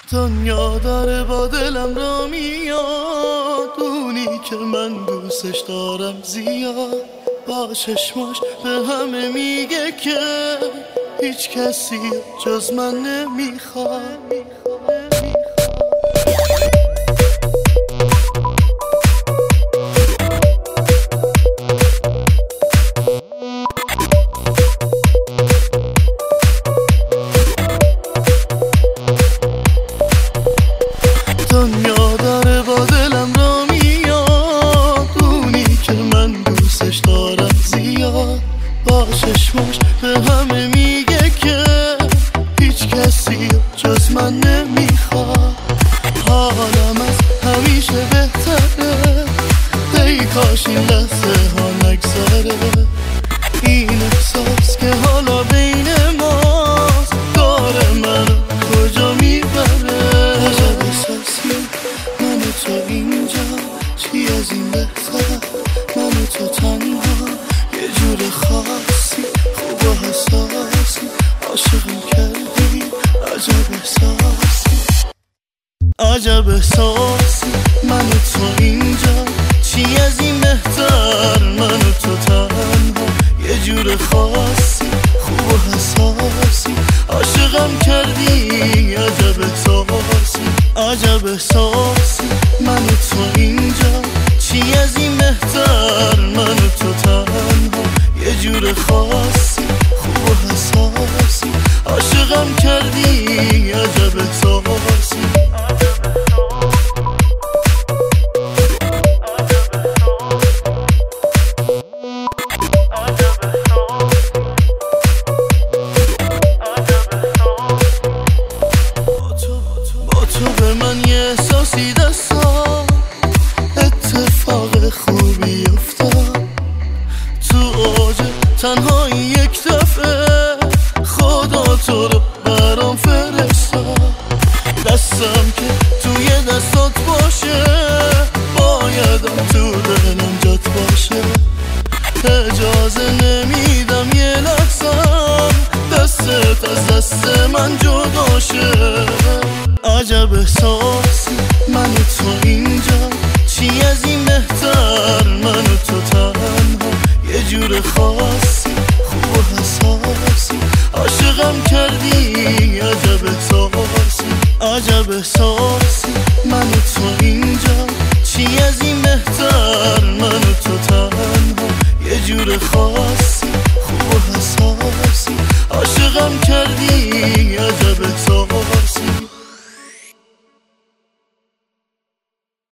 دنیا داره با دلم را میاد، اونی که من دوستش دارم زیاد. با چشماش به همه میگه که هیچ کسی جز من نمیخواد. دنیا داره با دلم را میاد، اونی که من دوستش دارم زیاد. با چشماش به همه میگه که هیچ کسی جز من نمیخواد. حالم از همیشه بهتره، ای کاش این لحظه ها نگذره. این احساس که حالا بین ماست داره منو کجا میبره. عجب احساسی من و تو اینجا، چی از این بهتر من و تو تنها. یه جور خاصی خوب و حساسی، عاشقم کردی. عجب احساسی، عجب احساسی من و تو اینجا، چی از این بهتر من و تو تنها. یه جور خاصی خوب و حساسی، عاشقم کردی. عجب احساسی، عجب احساسی من و تو اینجا، چی از این بهتر من و تو تنها. یه جور خاصی خوب و حساسی، عاشقم کردی. عجب احساسی. تو به من یه احساسی دستم، اتفاق خوبی افتاد. تو اوج تنهایی یک دفعه خدا تو رو برام فرستاد. دستم که توی دستات باشه، بایدم تو دلم جات باشه. اجازه نمیدم یه لحظم دستت از دست من جدا شه. عجب احساسی من و تو اینجا، چی از این بهتر من و تو تنها. یه جور خاصی خوب و حساسی، عاشقم کردی. عجب احساسی، عجب احساسی من و تو اینجا، چی از این بهتر من و تو تنها. یه جور خاصی